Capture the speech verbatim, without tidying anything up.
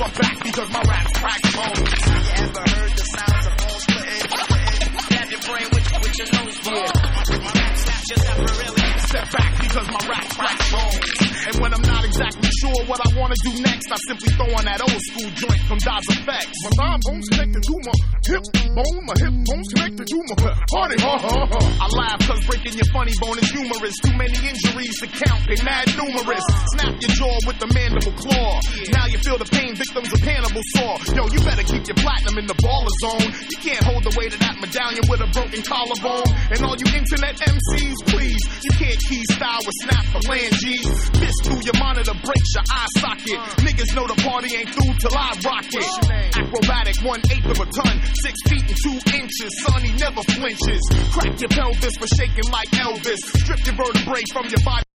fuck back because my raps crack bones. You ever heard the sounds of bones splitting? Stab your brain with, with your nose bone. My rap snaps your temporarily. Step back because my raps crack bones. And when I'm not exactly sure what I wanna do next, I simply throw on that old school joint from Daz Effects. My thigh bones connected to my hip bone, my hip bones connected to my hearty, ha ha ha. I laugh cause breaking your funny bone is humorous. Too many injuries to count, they mad numerous. Snap your jaw with the mandible claw. Now you feel the pain, victims of cannibal saw. Yo, you better keep your platinum in the baller zone. You can't hold the weight of that medallion with a broken collarbone. And all you internet M Cs, please, you can't key style with snap phalanges. Fist through your monitor, breaks your eye socket. Niggas know the party ain't through till I rock it. Acrobatic, one eighth of a ton, six feet and two inches. Son, he never flinches. Crack your pelvis for shaking like Elvis. Strip your vertebrae from your body.